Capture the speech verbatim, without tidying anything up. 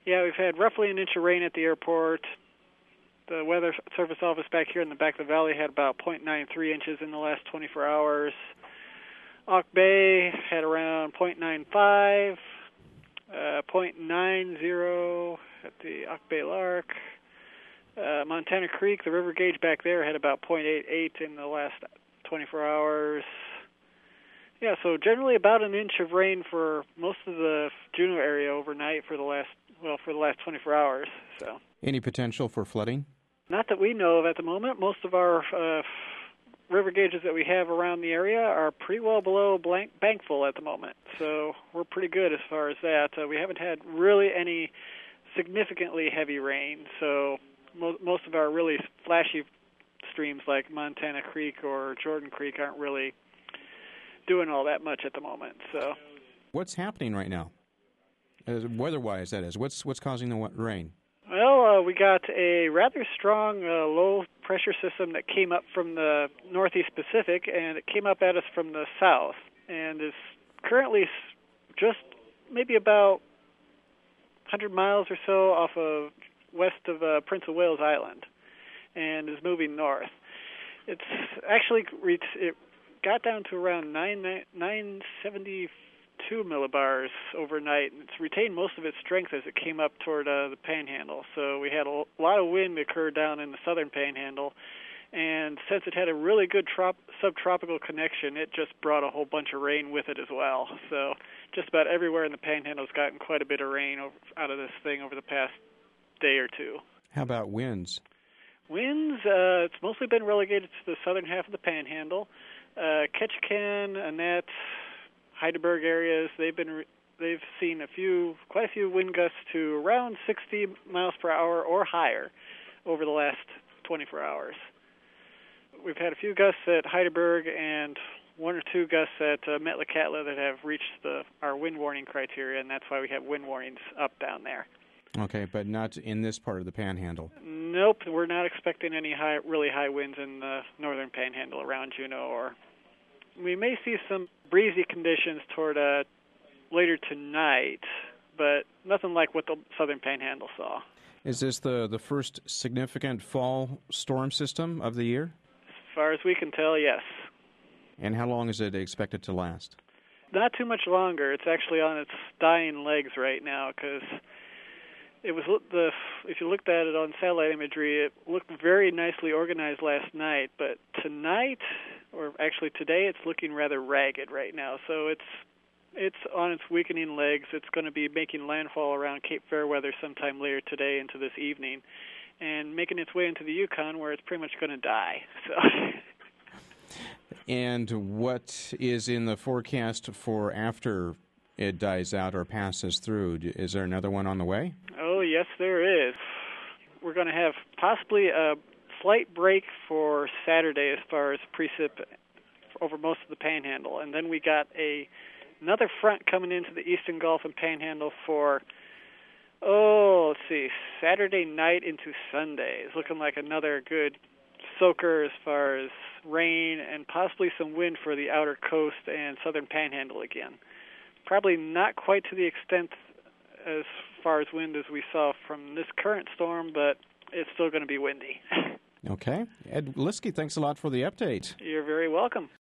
Yeah, we've had roughly an inch of rain at the airport. The Weather Service office back here in the back of the valley had about point nine three inches in the last twenty-four hours. Auk Bay had around point nine five, uh, point nine zero at the Auk Bay Lark. Uh, Montana Creek, the river gauge back there, had about point eight eight in the last twenty-four hours. Yeah, so generally about an inch of rain for most of the Juneau area overnight for the last, well, for the last twenty-four hours. So, any potential for flooding? Not that we know of at the moment. Most of our uh, river gauges that we have around the area are pretty well below blank, bank full at the moment. So we're pretty good as far as that. Uh, we haven't had really any significantly heavy rain. So mo- most of our really flashy streams like Montana Creek or Jordan Creek aren't really doing all that much at the moment. So, what's happening right now, uh, weather-wise? That is, what's what's causing the rain? Well, uh, we got a rather strong uh, low-pressure system that came up from the northeast Pacific, and it came up at us from the south, and is currently just maybe about one hundred miles or so off of west of uh, Prince of Wales Island, and is moving north. It's actually reached, it got down to around nine seventy-two millibars overnight, and it's retained most of its strength as it came up toward uh, the Panhandle. So we had a lot of wind occur down in the southern Panhandle, and since it had a really good trop- subtropical connection, it just brought a whole bunch of rain with it as well. So just about everywhere in the Panhandle has gotten quite a bit of rain over, out of this thing over the past day or two. How about winds? Winds, uh, it's mostly been relegated to the southern half of the Panhandle. Uh, Ketchikan, Annette, Heidelberg areas, they've been re- they've seen a few, quite a few wind gusts to around sixty miles per hour or higher over the last twenty-four hours. We've had a few gusts at Heidelberg and one or two gusts at uh, Metlakatla that have reached the our wind warning criteria, and that's why we have wind warnings up down there. Okay, but not in this part of the Panhandle. Nope, we're not expecting any high, really high winds in the northern Panhandle around Juneau. Or we may see some breezy conditions toward uh, later tonight, but nothing like what the southern Panhandle saw. Is this the, the first significant fall storm system of the year? As far as we can tell, yes. And how long is it expected to last? Not too much longer. It's actually on its dying legs right now because it was the if you looked at it on satellite imagery, it looked very nicely organized last night, but tonight, or actually today, it's looking rather ragged right now. So it's it's on its weakening legs. It's going to be making landfall around Cape Fairweather sometime later today into this evening, and making its way into the Yukon, where it's pretty much going to die. So. And what is in the forecast for after it dies out or passes through? Is there another one on the way? Oh, yes, there is. We're going to have possibly a slight break for Saturday as far as precip over most of the Panhandle. And then we got a another front coming into the Eastern Gulf and Panhandle for, oh, let's see, Saturday night into Sunday. It's looking like another good soaker as far as rain and possibly some wind for the outer coast and southern Panhandle again. Probably not quite to the extent as far as wind as we saw from this current storm, but it's still going to be windy. Okay. Ed Liskey, thanks a lot for the update. You're very welcome.